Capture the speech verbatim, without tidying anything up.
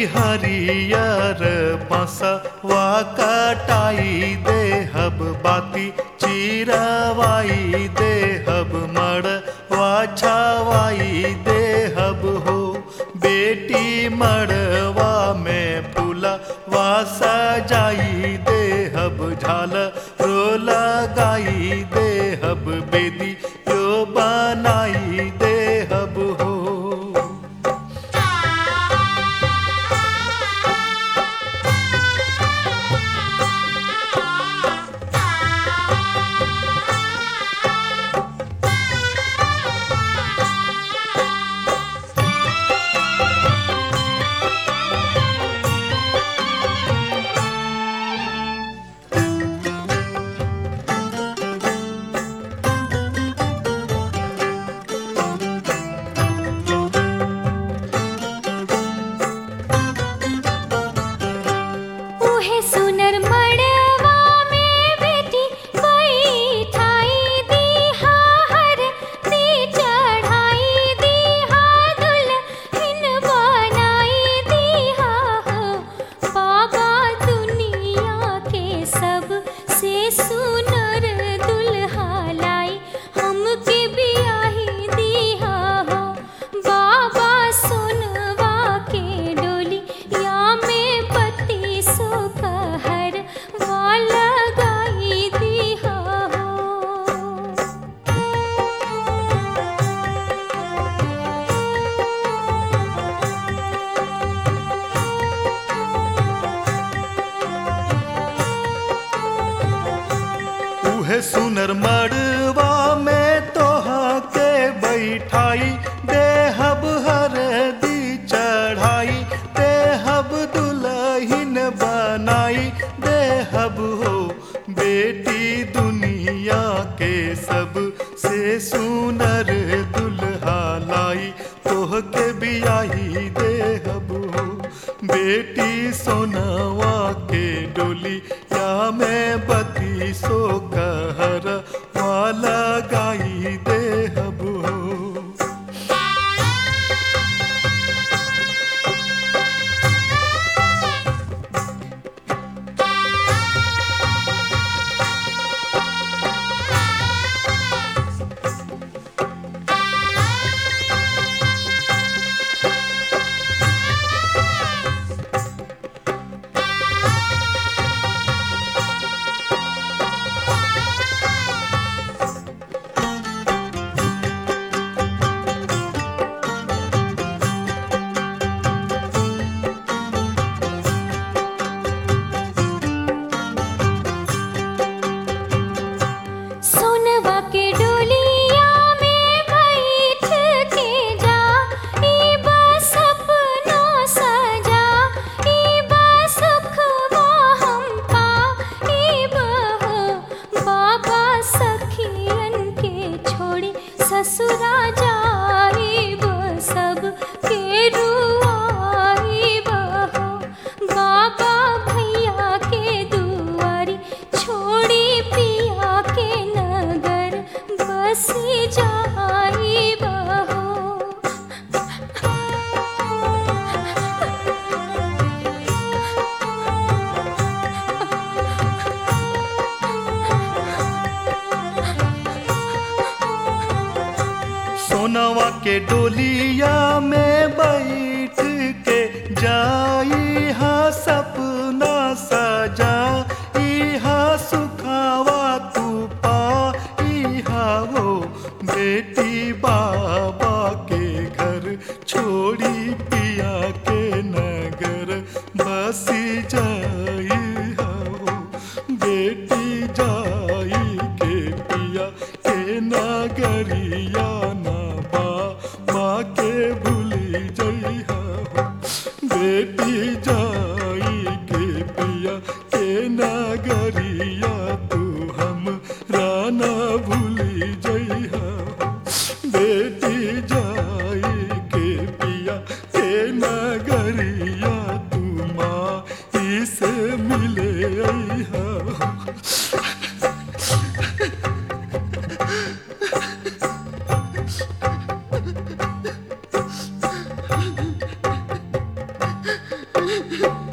हरियर बसवा कटाई देहब बाती चिरवाई देहब मड़वा छवाई देहब हो। बेटी मड़वा में फूलवा सजाई देहब झालरो लगाई देहब बेदी यो बनाई देहब हो। सुनर मड़वा में तोहा के बैठाई देहब हरदी चढ़ाई देहब दुल्हन बनाई देहब हो। बेटी दुनिया के सब से सुनर दुल्हा लाई तोह के बियाही देहब हो। बेटी सोनवा के डोली या में बती सो कहर वाला गाई देहब हो। ससुरा जाइब सब के रुआइब हो। बाबा भैया के दुआरी छोड़ी पिया के नगर बसी जाइब हो। सोनवा के डोलिया में बैठ के जाई हा सपना सजाई हा सुखावा तू पाई हा वो। बेटी बाबा के घर छोड़ी पिया के नगर बसी जाई हा वो। बेटी जाई के पिया के नगरिया के भूली जइहा हो। बेटी जाई के पिया के नगरिया तू हम राना भूली जइहा हो। बेटी जाई के पिया के नगरिया तू माँ इसे मिले अइहा हो। हो